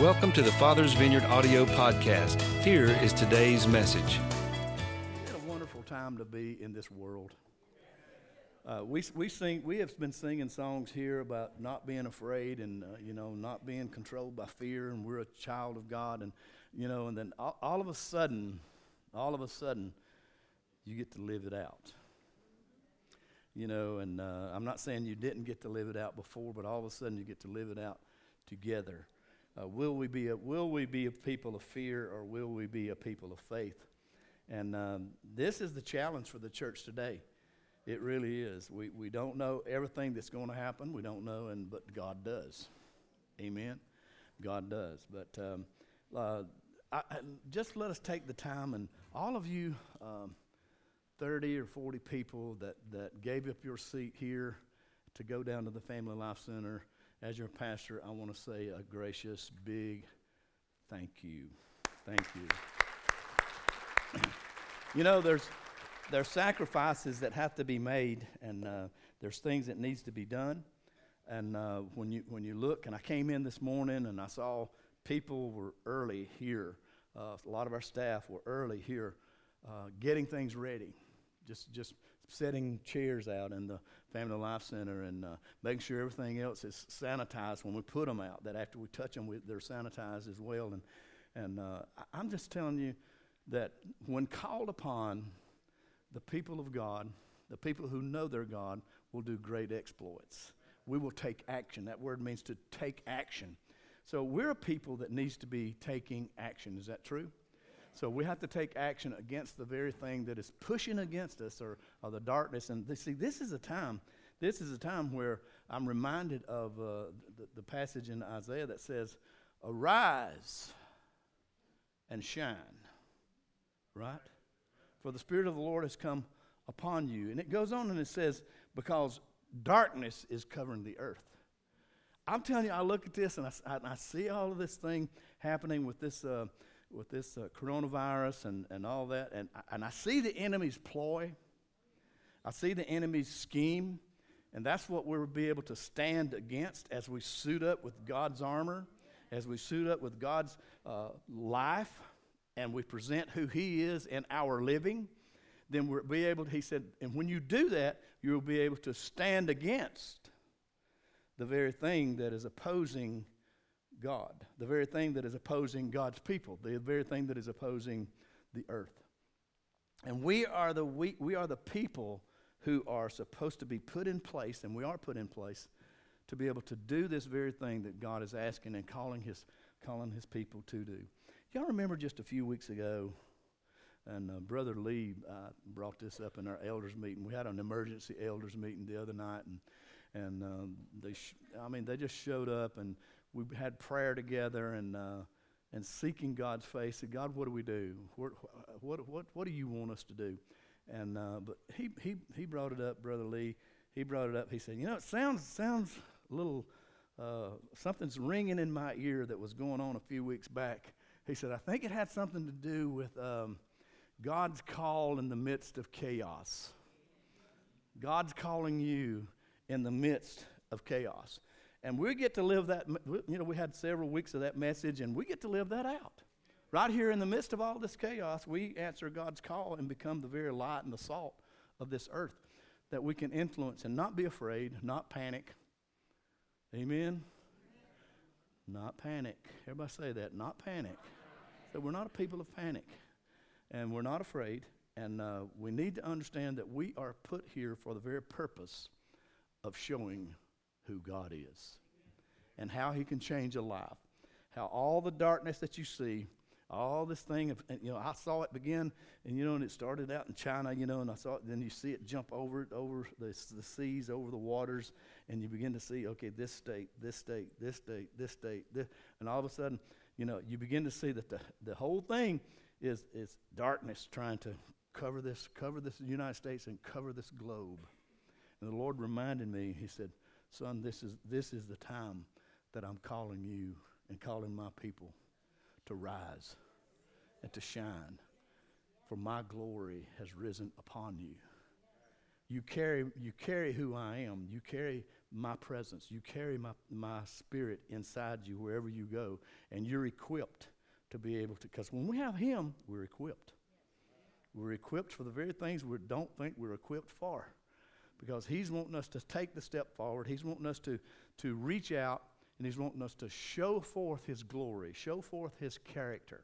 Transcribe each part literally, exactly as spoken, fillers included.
Welcome to the Father's Vineyard audio podcast. Here is today's message. It's a wonderful time to be in this world. Uh, we we sing. We have been singing songs here about not being afraid and uh, you know not being controlled by fear, and we're a child of God, and you know, and then all, all of a sudden, all of a sudden, you get to live it out. You know, and uh, I'm not saying you didn't get to live it out before, but all of a sudden you get to live it out together. Uh, will we be a, will we be a people of fear, or will we be a people of faith? And um, this is the challenge for the church today. It really is. We we don't know everything that's going to happen. We don't know, and but God does. Amen. God does. But um, uh, I, I, just let us take the time, and all of you, um, thirty or forty people that that gave up your seat here to go down to the Family Life Center. As your pastor, I want to say a gracious, big thank you. Thank you. You know, there's there's sacrifices that have to be made, and uh, there's things that needs to be done. And uh, when you when you look, and I came in this morning, and I saw people were early here. Uh, a lot of our staff were early here, uh, getting things ready, just just setting chairs out in the Family Life Center, and uh, making sure everything else is sanitized when we put them out, that after we touch them, we, they're sanitized as well. And and uh, I, I'm just telling you that when called upon, the people of God, the people who know their God, will do great exploits. We will take action. That word means to take action. So we're a people that needs to be taking action. Is that true? So we have to take action against the very thing that is pushing against us, or, or the darkness. And this, see, this is a time, this is a time where I'm reminded of uh, the, the passage in Isaiah that says, "Arise and shine," right? "For the Spirit of the Lord has come upon you." And it goes on and it says, because darkness is covering the earth. I'm telling you, I look at this and I, I, I see all of this thing happening with this uh, with this uh, coronavirus and, and all that, and, and I see the enemy's ploy. I see the enemy's scheme, and that's what we'll be able to stand against as we suit up with God's armor, as we suit up with God's uh, life, and we present who He is in our living. Then we'll be able to, He said, and when you do that, you'll be able to stand against the very thing that is opposing God, the very thing that is opposing God's people, the very thing that is opposing the earth. And we are the we, we are the people who are supposed to be put in place, and we are put in place to be able to do this very thing that God is asking and calling his calling his people to do. Y'all remember just a few weeks ago, and uh, Brother Lee uh, brought this up in our elders meeting. We had an emergency elders meeting the other night, and and um, they sh- I mean they just showed up, and we had prayer together, and uh, and seeking God's face. Said, "God, what do we do? What what what what do you want us to do?" And uh, but he he he brought it up, Brother Lee. He brought it up. He said, "You know, it sounds sounds a little uh, something's ringing in my ear that was going on a few weeks back." He said, "I think it had something to do with um, God's call in the midst of chaos. God's calling you in the midst of chaos." And we get to live that, you know, we had several weeks of that message, and we get to live that out. Right here in the midst of all this chaos, we answer God's call and become the very light and the salt of this earth that we can influence and not be afraid, not panic. Amen? Not panic. Everybody say that, not panic. So we're not a people of panic, and we're not afraid, and uh, we need to understand that we are put here for the very purpose of showing who God is and how He can change a life. How all the darkness that you see, all this thing, of, and, you know, I saw it begin, and you know, and it started out in China, you know, and I saw it. Then you see it jump over it, over the, the seas, over the waters, and you begin to see, okay, this state, this state, this state, this state, this, and all of a sudden, you know, you begin to see that the the whole thing is is darkness trying to cover this, cover this United States and cover this globe. And the Lord reminded me. He said, "Son, this is this is the time that I'm calling you and calling my people to rise and to shine, for my glory has risen upon you." You carry you carry who I am. You carry my presence. You carry my, my spirit inside you wherever you go, and you're equipped to be able to, because when we have him, we're equipped. We're equipped for the very things we don't think we're equipped for, because he's wanting us to take the step forward. He's wanting us to, to reach out, and he's wanting us to show forth his glory, show forth his character.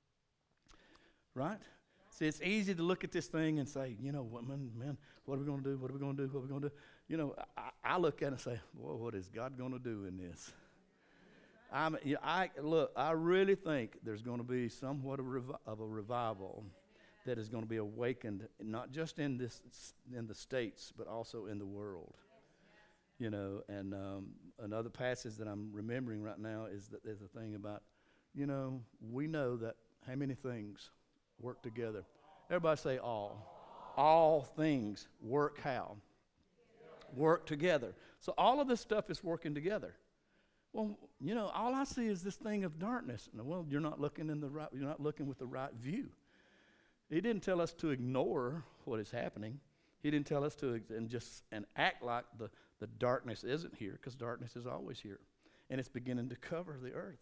Right? See, it's easy to look at this thing and say, you know, what, man, man, what are we going to do? What are we going to do? What are we going to do? You know, I, I look at it and say, well, what is God going to do in this? I'm, you know, I look, I really think there's going to be somewhat of, revi- of a revival that is going to be awakened, not just in this, in the States, but also in the world. You know, and um, another passage that I'm remembering right now is that there's a thing about, you know, we know that how many things work together. Everybody say all. All things work how? Work together. So all of this stuff is working together. Well, you know, all I see is this thing of darkness. And well, you're not looking in the right, you're not looking with the right view. He didn't tell us to ignore what is happening. He didn't tell us to and just and act like the, the darkness isn't here, because darkness is always here. And it's beginning to cover the earth.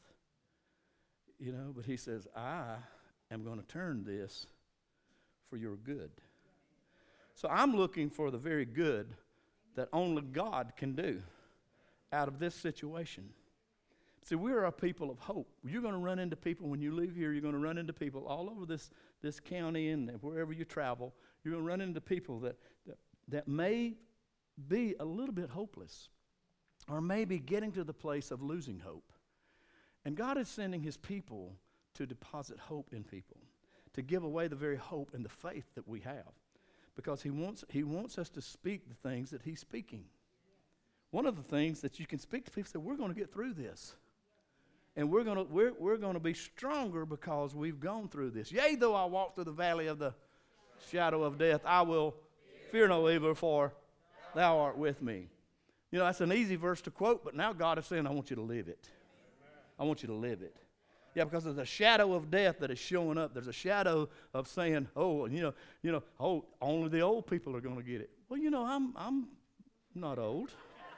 You know, but he says, I am going to turn this for your good. So I'm looking for the very good that only God can do out of this situation. See, we're a people of hope. You're going to run into people when you leave here. You're going to run into people all over this, this county and wherever you travel. You're going to run into people that, that, that may be a little bit hopeless, or maybe getting to the place of losing hope. And God is sending his people to deposit hope in people, to give away the very hope and the faith that we have, because he wants, he wants us to speak the things that he's speaking. One of the things that you can speak to people, say, we're going to get through this. And we're going to we're, we're going to be stronger because we've gone through this. Yea, though I walk through the valley of the shadow of death, I will fear no evil, for thou art with me. You know, that's an easy verse to quote, but now God is saying, I want you to live it. I want you to live it. Yeah, because there's a shadow of death that is showing up. There's a shadow of saying, oh, you know, you know, oh, only the old people are going to get it. Well, you know, I'm I'm not old.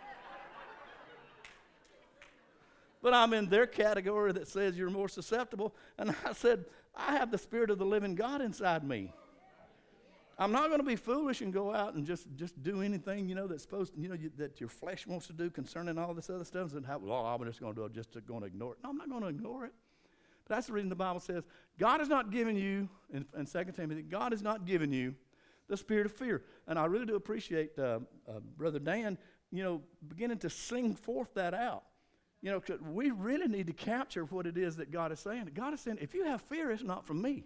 But I'm in their category that says you're more susceptible. And I said, I have the Spirit of the living God inside me. I'm not going to be foolish and go out and just, just do anything, you know, that's supposed to, you know, you, that your flesh wants to do concerning all this other stuff. And how, well, I'm just going to do it, just going to ignore it. No, I'm not going to ignore it. But that's the reason the Bible says God has not given you, in, in Second Timothy, God has not given you the spirit of fear. And I really do appreciate uh, uh, Brother Dan, you know, beginning to sing forth that out. You know, we really need to capture what it is that God is saying. God is saying, if you have fear, it's not from me.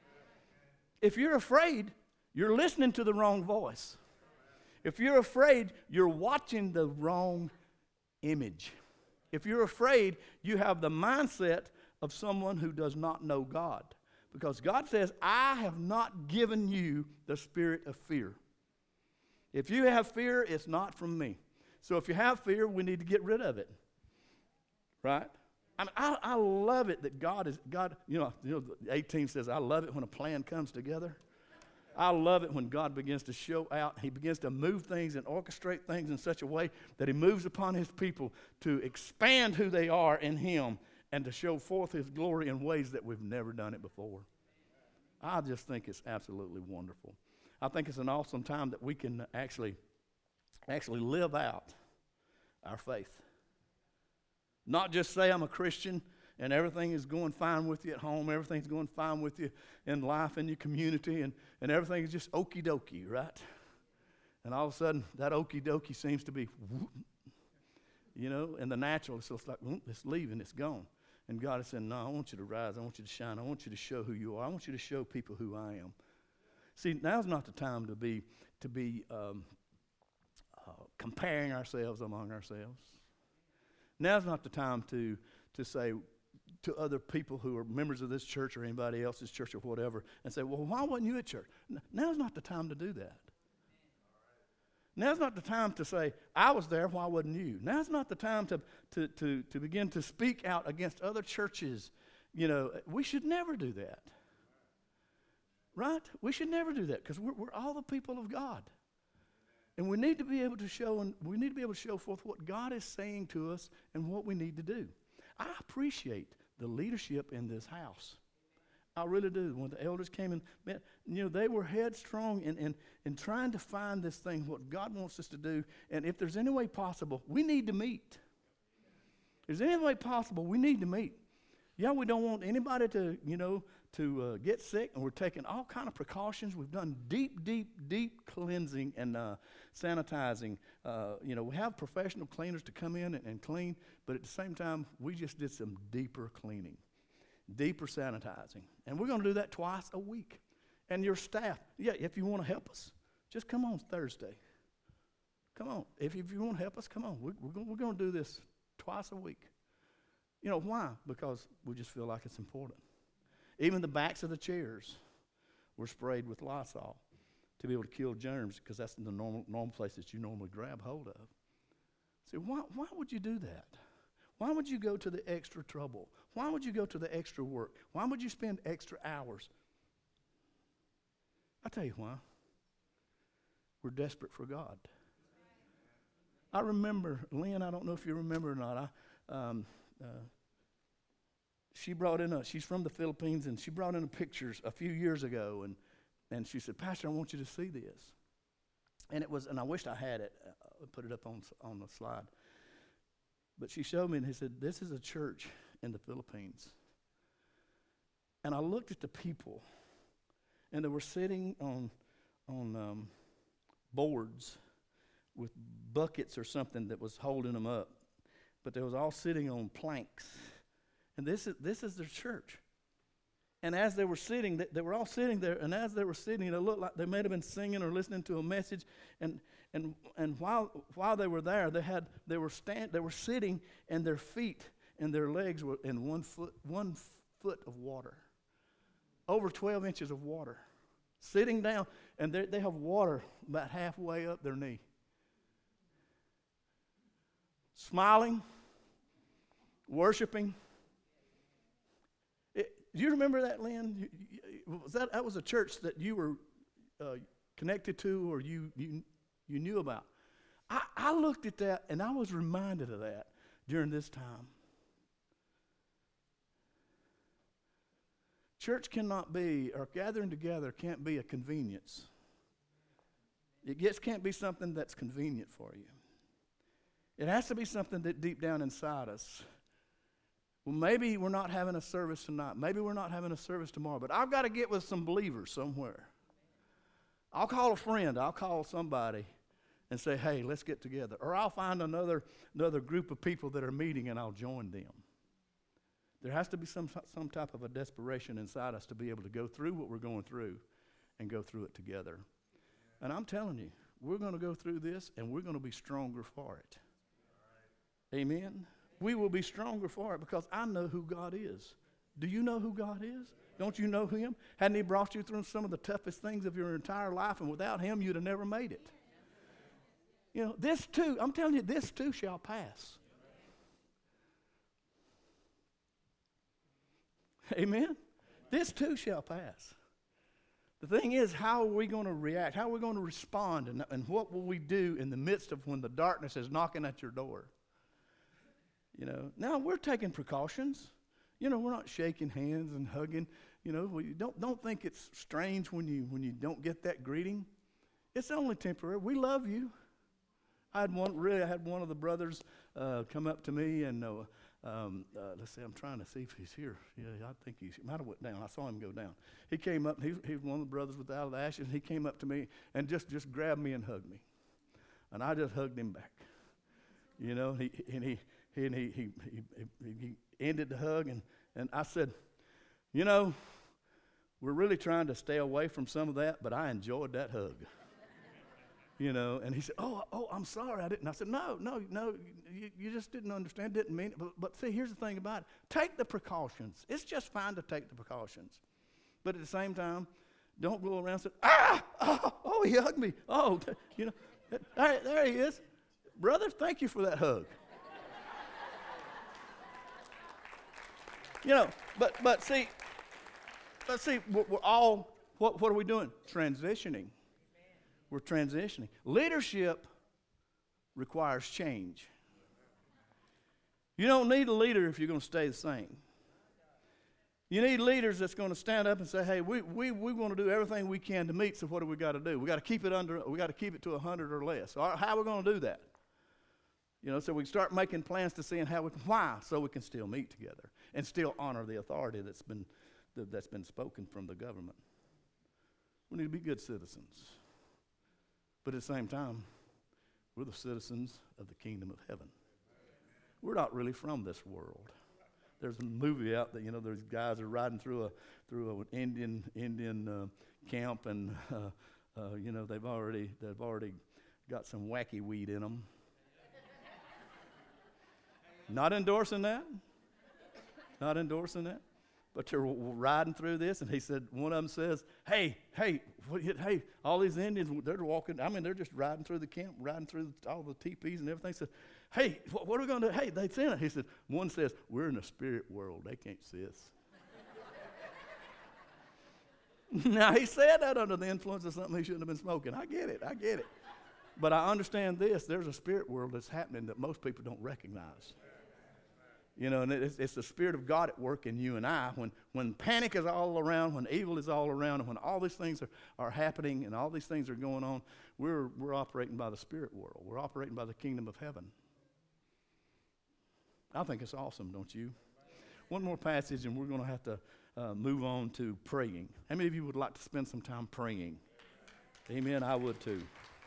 If you're afraid, you're listening to the wrong voice. If you're afraid, you're watching the wrong image. If you're afraid, you have the mindset of someone who does not know God. Because God says, I have not given you the spirit of fear. If you have fear, it's not from me. So if you have fear, we need to get rid of it. Right? I mean, I, I love it that God is, God, you know, you know, eighteen says, I love it when a plan comes together. I love it when God begins to show out. He begins to move things and orchestrate things in such a way that he moves upon his people to expand who they are in him and to show forth his glory in ways that we've never done it before. I just think it's absolutely wonderful. I think it's an awesome time that we can actually, actually live out our faith. Not just say I'm a Christian and everything is going fine with you at home, everything's going fine with you in life, in your community, and, and everything is just okie dokie, right? And all of a sudden, that okie dokie seems to be, whoop, you know, in the natural, it's just like, whoop, it's leaving, it's gone. And God is saying, no, I want you to rise, I want you to shine, I want you to show who you are, I want you to show people who I am. See, now's not the time to be, to be um, uh, comparing ourselves among ourselves. Now's not the time to, to say to other people who are members of this church or anybody else's church or whatever and say, well, why wasn't you at church? Now's not the time to do that. Now's not the time to say, I was there, why wasn't you? Now's not the time to, to, to, to begin to speak out against other churches. You know, we should never do that. Right? We should never do that because we're, we're all the people of God. And we need to be able to show, and we need to be able to show forth what God is saying to us and what we need to do. I appreciate the leadership in this house. I really do. When the elders came in, man, you know, they were headstrong in, in, in trying to find this thing, what God wants us to do. And if there's any way possible, we need to meet. If there's any way possible, we need to meet. Yeah, we don't want anybody to, you know, to uh, get sick, and we're taking all kind of precautions. We've done deep, deep, deep cleansing and uh, sanitizing. Uh, you know, we have professional cleaners to come in and, and clean, but at the same time, we just did some deeper cleaning, deeper sanitizing. And we're going to do that twice a week. And your staff, yeah, if you want to help us, just come on Thursday. Come on. If, if you want to help us, come on. We're, we're going we're going to do this twice a week. You know, why? Because we just feel like it's important. Even the backs of the chairs were sprayed with Lysol to be able to kill germs, because that's the normal normal place that you normally grab hold of. See, why, why would you do that? Why would you go to the extra trouble? Why would you go to the extra work? Why would you spend extra hours? I'll tell you why. We're desperate for God. I remember, Lynn, I don't know if you remember or not, I, um, uh, she brought in a, she's from the Philippines, and she brought in a pictures a few years ago, and, and she said, Pastor, I want you to see this. And it was, and I wished I had it, uh, put it up on, on the slide. But she showed me, and he said, this is a church in the Philippines. And I looked at the people, and they were sitting on, on um, boards with buckets or something that was holding them up. But they was all sitting on planks. And this is this is their church. And as they were sitting, they, they were all sitting there, and as they were sitting, it looked like they may have been singing or listening to a message. And and and while while they were there, they had they were stand they were sitting, and their feet and their legs were in one foot one foot of water. Over twelve inches of water. Sitting down, and they they have water about halfway up their knee. Smiling, worshiping. It, do you remember that, Lynn? You, you, was that that was a church that you were uh, connected to, or you you you knew about? I, I looked at that, and I was reminded of that during this time. Church cannot be, or gathering together can't be a convenience. It just can't be something that's convenient for you. It has to be something that deep down inside us. Well, maybe we're not having a service tonight. Maybe we're not having a service tomorrow. But I've got to get with some believers somewhere. I'll call a friend. I'll call somebody and say, hey, let's get together. Or I'll find another, another group of people that are meeting, and I'll join them. There has to be some, some type of a desperation inside us to be able to go through what we're going through and go through it together. And I'm telling you, we're going to go through this, and we're going to be stronger for it. Amen? We will be stronger for it, because I know who God is. Do you know who God is? Don't you know Him? Hadn't He brought you through some of the toughest things of your entire life, and without Him, you'd have never made it. You know, this too, I'm telling you, this too shall pass. Amen? This too shall pass. The thing is, how are we going to react? How are we going to respond? And, and what will we do in the midst of when the darkness is knocking at your door? You know, now we're taking precautions. You know, we're not shaking hands and hugging. You know, we don't don't think it's strange when you when you don't get that greeting. It's only temporary. We love you. I had one really. I had one of the brothers uh, come up to me and uh, um, uh, let's see. I'm trying to see if he's here. Yeah, I think he's. He might have went down. I saw him go down. He came up. He, he was one of the brothers with out of the ashes. He came up to me and just just grabbed me and hugged me, and I just hugged him back. You know, he and he. And he, he, he, he ended the hug, and, and I said, you know, we're really trying to stay away from some of that, but I enjoyed that hug. You know, and he said, oh, oh, I'm sorry, I didn't. I said, no, no, no, you, you just didn't understand, didn't mean it. But, but see, here's the thing about it. Take the precautions. It's just fine to take the precautions. But at the same time, don't go around and say, ah, oh, oh, he hugged me. Oh, you know, there, there he is. Brother, thank you for that hug. You know, but but see, but see, we're, we're all, what what are we doing? Transitioning. We're transitioning. Leadership requires change. You don't need a leader if you're going to stay the same. You need leaders that's going to stand up and say, hey, we we we want to do everything we can to meet, so what do we got to do? We got to keep it under, we got to keep it to one hundred or less. All right, how are we going to do that? You know, so we start making plans to seeing how we can, why? So we can still meet together and still honor the authority that's been that's been spoken from the government. We need to be good citizens. But at the same time, we're the citizens of the kingdom of heaven. We're not really from this world. There's a movie out that, you know, there's guys are riding through a through an Indian Indian uh, camp, and uh, uh, you know they've already they've already got some wacky weed in them. Not endorsing that. Not endorsing that. But they're w- riding through this, and he said, one of them says, hey, hey, what, hey, all these Indians, they're walking, I mean, they're just riding through the camp, riding through the, all the teepees and everything. He said, hey, what, what are we going to do? Hey, they've seen it. He said, one says, we're in the spirit world. They can't see us. Now, he said that under the influence of something he shouldn't have been smoking. I get it. I get it. But I understand this. There's a spirit world that's happening that most people don't recognize. You know, and it's, it's the Spirit of God at work in you and I. When when panic is all around, when evil is all around, and when all these things are, are happening and all these things are going on, we're we're operating by the spirit world. We're operating by the kingdom of heaven. I think it's awesome, don't you? One more passage, and we're going to have to uh, move on to praying. How many of you would like to spend some time praying? Amen, I would too.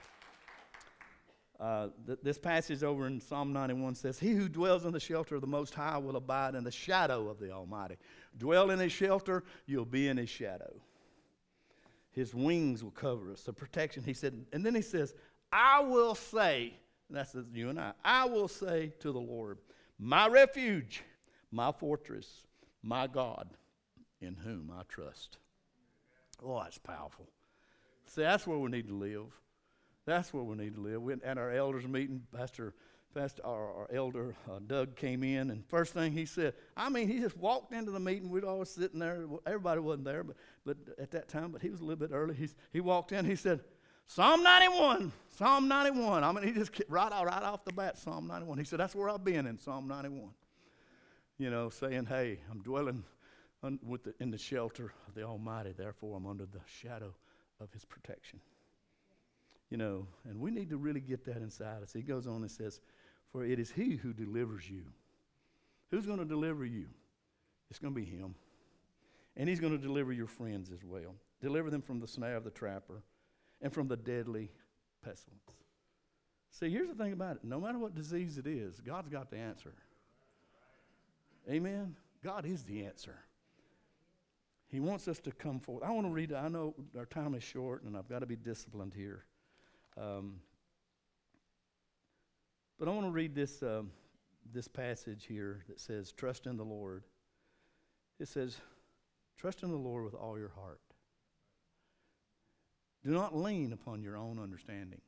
Uh, th- this passage over in Psalm ninety-one says, he who dwells in the shelter of the Most High will abide in the shadow of the Almighty. Dwell in his shelter, you'll be in his shadow. His wings will cover us, the protection. He said, and then he says, I will say, and that's you and I, I will say to the Lord, my refuge, my fortress, my God, in whom I trust. Oh, that's powerful. See, that's where we need to live. That's where we need to live. We, at our elders meeting, Pastor, Pastor our, our elder uh, Doug came in, and first thing he said, I mean, he just walked into the meeting. We'd all sitting there. Everybody wasn't there, but but at that time, but he was a little bit early. He's, he walked in. He said, Psalm ninety-one, Psalm ninety-one. I mean, he just right out right off the bat, Psalm ninety-one. He said, that's where I've been in Psalm ninety-one. You know, saying, hey, I'm dwelling un, with the, in the shelter of the Almighty. Therefore, I'm under the shadow of His protection. You know, and we need to really get that inside us. He goes on and says, for it is He who delivers you. Who's going to deliver you? It's going to be Him. And He's going to deliver your friends as well. Deliver them from the snare of the trapper and from the deadly pestilence. See, here's the thing about it. No matter what disease it is, God's got the answer. Amen? God is the answer. He wants us to come forward. I want to read, I know our time is short and I've got to be disciplined here. Um, but I want to read this um, this passage here that says, trust in the Lord. It says, trust in the Lord with all your heart. Do not lean upon your own understanding.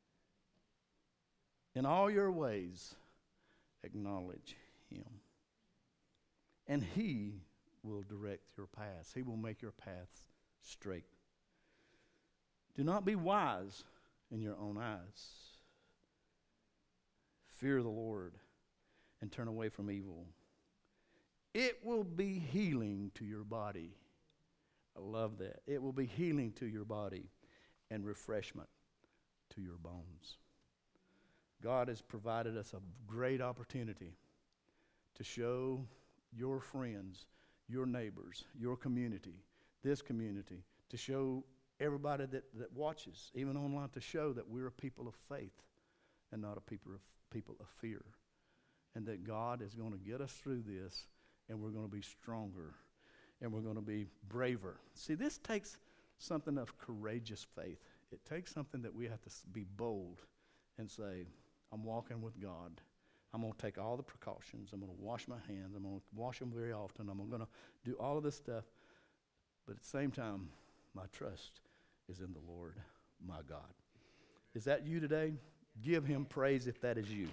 In all your ways, acknowledge Him. And He will direct your paths. He will make your paths straight. Do not be wise in your own eyes. Fear the Lord and turn away from evil. It will be healing to your body. I love that. It will be healing to your body and refreshment to your bones. God has provided us a great opportunity to show your friends, your neighbors, your community, this community, to show everybody that, that watches, even online, to show that we're a people of faith and not a people of, people of fear. And that God is going to get us through this, and we're going to be stronger, and we're going to be braver. See, this takes something of courageous faith. It takes something that we have to be bold and say, I'm walking with God. I'm going to take all the precautions. I'm going to wash my hands. I'm going to wash them very often. I'm going to do all of this stuff. But at the same time, my trust is in the Lord, my God. Is that you today? Give Him praise if that is you.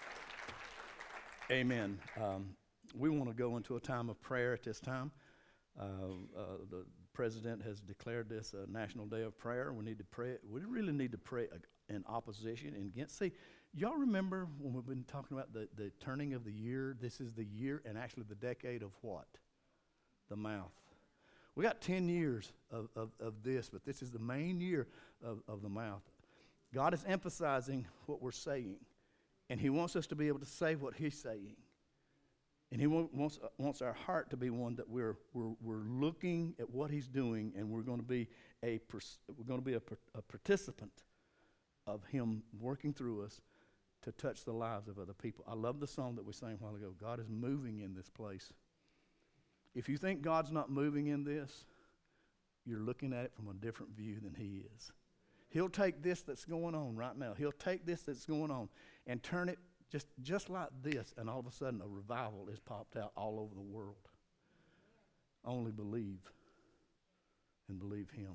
Amen. Um, we want to go into a time of prayer at this time. Uh, uh, the president has declared this a national day of prayer. We need to pray. We really need to pray in opposition and against. See, y'all remember when we've been talking about the, the turning of the year? This is the year and actually the decade of what? The mouth. We got ten years of, of, of this, but this is the main year of, of the mouth. God is emphasizing what we're saying, and he wants us to be able to say what he's saying. And he wants wants our heart to be one that we're we're we're looking at what he's doing, and we're going to be a we're going to be a, a participant of him working through us to touch the lives of other people. I love the song that we sang a while ago. God is moving in this place. If you think God's not moving in this, you're looking at it from a different view than he is. He'll take this that's going on right now. He'll take this that's going on and turn it just, just like this, and all of a sudden a revival is popped out all over the world. Only believe and believe him.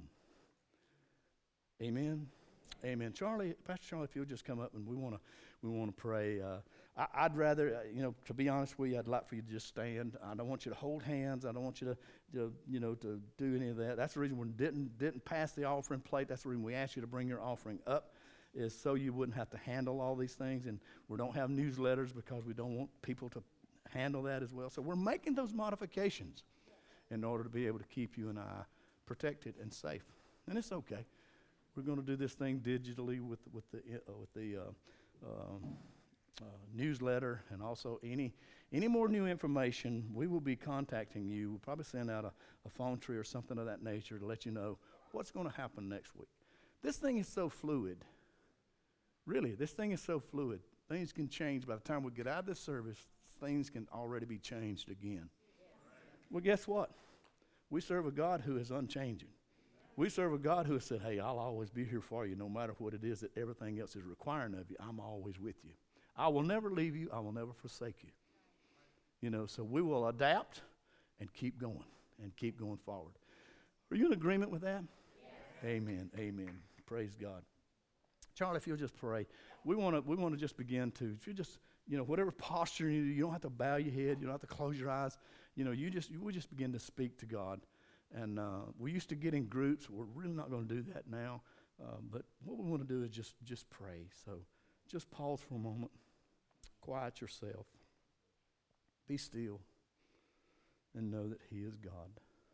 Amen. Amen. Charlie, Pastor Charlie, if you'll just come up and we want to we want to pray. Uh, I, I'd rather, uh, you know, to be honest with you, I'd like for you to just stand. I don't want you to hold hands. I don't want you to, to you know, to do any of that. That's the reason we didn't didn't pass the offering plate. That's the reason we asked you to bring your offering up, is so you wouldn't have to handle all these things. And we don't have newsletters because we don't want people to handle that as well. So we're making those modifications in order to be able to keep you and I protected and safe. And it's okay. We're going to do this thing digitally with with the uh, with the uh, um, uh, newsletter, and also any any more new information. We will be contacting you. We'll probably send out a, a phone tree or something of that nature to let you know what's going to happen next week. This thing is so fluid. Really, this thing is so fluid. Things can change. By the time we get out of this service, things can already be changed again. Well, guess what? We serve a God who is unchanging. We serve a God who has said, hey, I'll always be here for you no matter what it is that everything else is requiring of you. I'm always with you. I will never leave you. I will never forsake you. You know, so we will adapt and keep going and keep going forward. Are you in agreement with that? Yes. Amen. Amen. Praise God. Charlie, if you'll just pray. We want to we want to just begin to, if you just, you know, whatever posture you do, you don't have to bow your head. You don't have to close your eyes. You know, you just, you will just begin to speak to God. And uh, we used to get in groups. We're really not going to do that now. Uh, but what we want to do is just, just pray. So just pause for a moment. Quiet yourself. Be still. And know that he is God.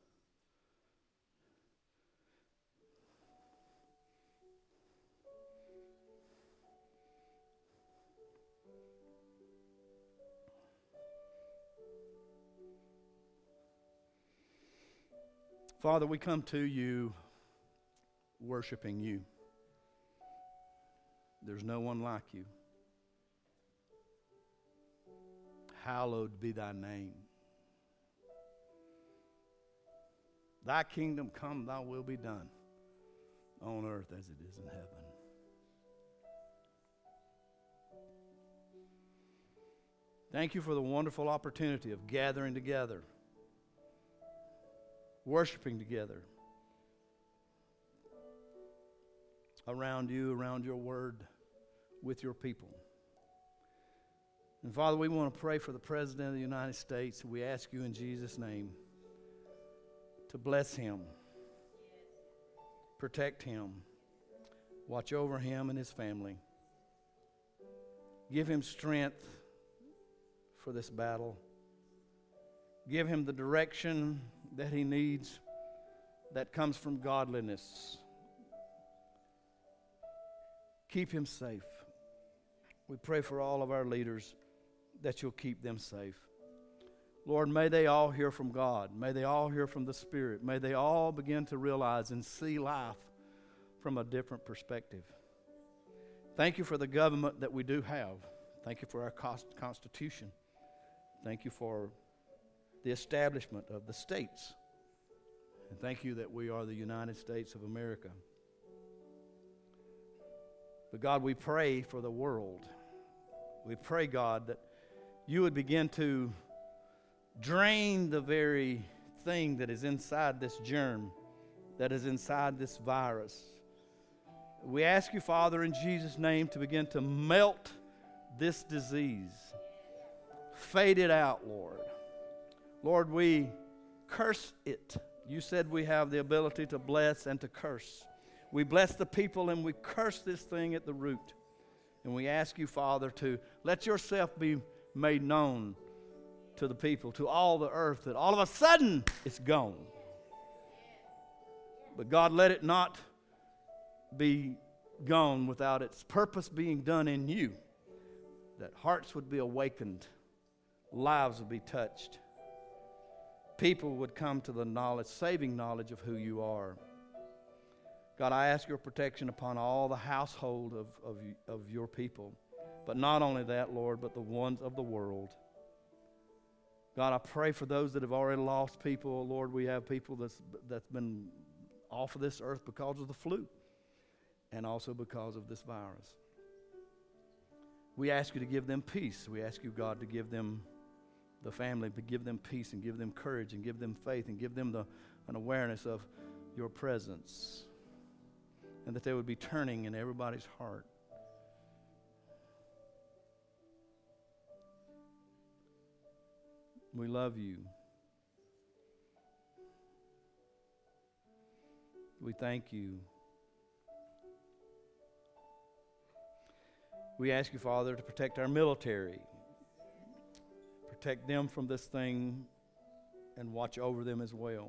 Father, we come to you worshiping you. There's no one like you. Hallowed be thy name. Thy kingdom come, thy will be done on earth as it is in heaven. Thank you for the wonderful opportunity of gathering together, worshiping together around you, around your word, with your people. And Father, we want to pray for the President of the United States. We ask you in Jesus' name to bless him, protect him, watch over him and his family. Give him strength for this battle. Give him the direction that he needs that comes from godliness. Keep him safe. We pray for all of our leaders that you'll keep them safe. Lord, may they all hear from God. May they all hear from the Spirit. May they all begin to realize and see life from a different perspective. Thank you for the government that we do have. Thank you for our Constitution. Thank you for the establishment of the states. And thank you that we are the United States of America. But God, we pray for the world. We pray, God, that you would begin to drain the very thing that is inside this germ, that is inside this virus. We ask you, Father, in Jesus' name, to begin to melt this disease. Fade it out, Lord. Lord, we curse it. You said we have the ability to bless and to curse. We bless the people and we curse this thing at the root. And we ask you, Father, to let yourself be made known to the people, to all the earth, that all of a sudden it's gone. But God, let it not be gone without its purpose being done in you, that hearts would be awakened, lives would be touched, people would come to the knowledge, saving knowledge of who you are. God, I ask your protection upon all the household of, of, of your people. But not only that, Lord, but the ones of the world. God, I pray for those that have already lost people. Lord, we have people that's, that's been off of this earth because of the flu and also because of this virus. We ask you to give them peace. We ask you, God, to give them the family, to give them peace and give them courage and give them faith and give them the, an awareness of your presence, and that they would be turning in everybody's heart. We love you. We thank you. We ask you, Father, to protect our military. Protect them from this thing and watch over them as well.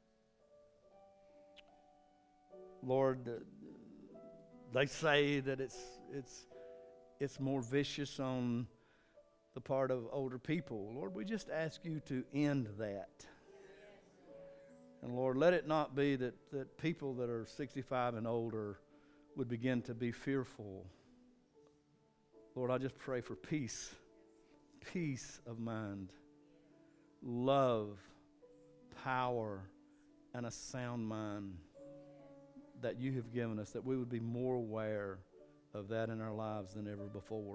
Lord, uh, they say that it's it's it's more vicious on the part of older people. Lord, we just ask you to end that. And Lord, let it not be that, that people that are sixty-five and older would begin to be fearful. Lord, I just pray for peace, peace of mind, love, power, and a sound mind that you have given us, that we would be more aware of that in our lives than ever before.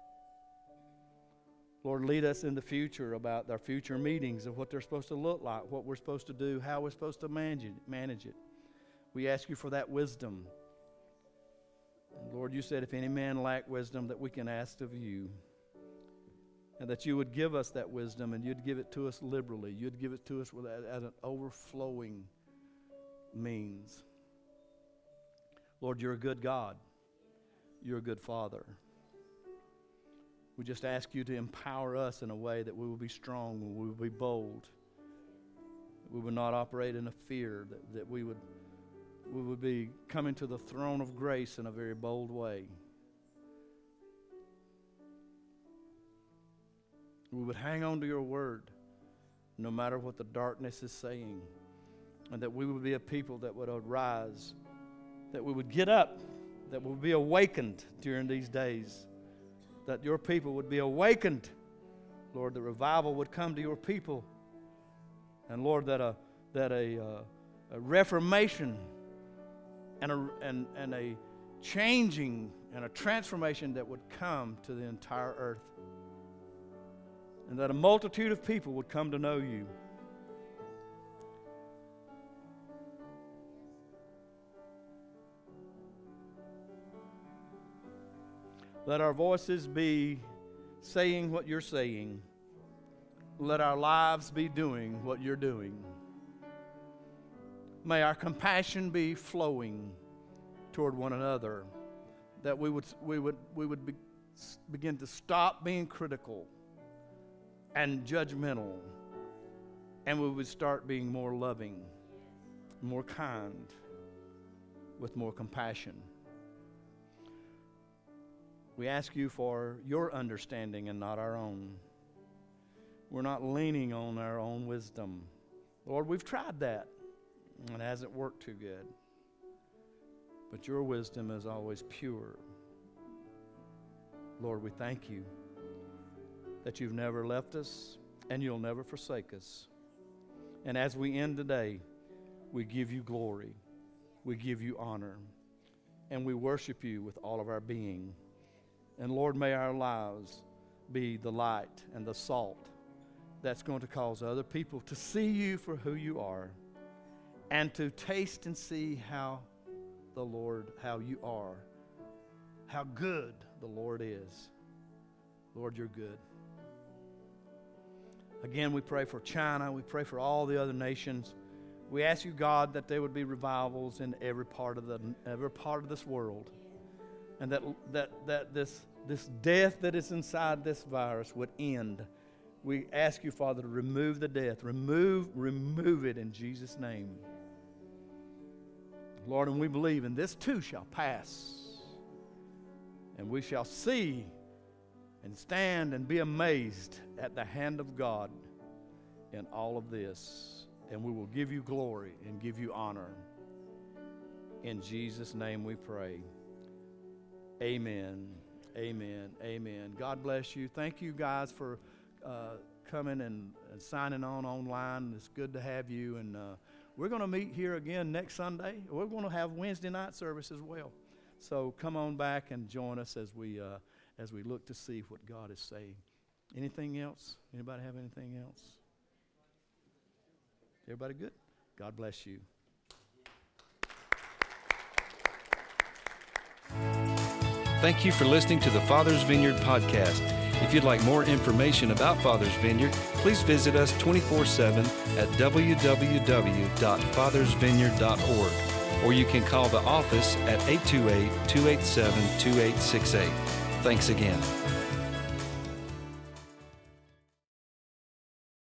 Lord, lead us in the future about our future meetings of what they're supposed to look like, what we're supposed to do, how we're supposed to manage it. Manage it. We ask you for that wisdom. And Lord, you said if any man lack wisdom, that we can ask of you, and that you would give us that wisdom and you'd give it to us liberally. You'd give it to us with, as an overflowing means. Lord, you're a good God. You're a good Father. We just ask you to empower us in a way that we will be strong, and we will be bold. That we would not operate in a fear, that, that we would we would be coming to the throne of grace in a very bold way. We would hang on to your word no matter what the darkness is saying, and that we would be a people that would arise, that we would get up, that we would be awakened during these days, that your people would be awakened. Lord, the revival would come to your people, and Lord, that a that a, uh, a reformation and a and and a changing and a transformation that would come to the entire earth, and that a multitude of people would come to know you. Let our voices be saying what you're saying. Let our lives be doing what you're doing. May our compassion be flowing toward one another, that we would we would we would be, begin to stop being critical and judgmental, and we would start being more loving, more kind, with more compassion. We ask you for your understanding and not our own. We're not leaning on our own wisdom. Lord, we've tried that, and it hasn't worked too good. But your wisdom is always pure. Lord, we thank you that you've never left us and you'll never forsake us. And as we end today, we give you glory, we give you honor, and we worship you with all of our being. And Lord, may our lives be the light and the salt that's going to cause other people to see you for who you are, and to taste and see how the Lord, how you are, how good the Lord is. Lord, you're good. Again, we pray for China. We pray for all the other nations. We ask you, God, that there would be revivals in every part of the every part of this world, and that that that this this death that is inside this virus would end. We ask you, Father, to remove the death. Remove, remove it in Jesus' name. Lord, and we believe, and this too shall pass. And we shall see and stand and be amazed at the hand of God in all of this. And we will give you glory and give you honor. In Jesus' name we pray. Amen. Amen. Amen. God bless you. Thank you guys for uh, coming and, and signing on online. It's good to have you. And uh, we're going to meet here again next Sunday. We're going to have Wednesday night service as well. So come on back and join us as we uh, as we look to see what God is saying. Anything else? Anybody have anything else? Everybody good? God bless you. Thank you for listening to the Father's Vineyard podcast. If you'd like more information about Father's Vineyard, please visit us twenty-four seven at w w w dot fathers vineyard dot org, or you can call the office at eight two eight, two eight seven, two eight six eight. Thanks again.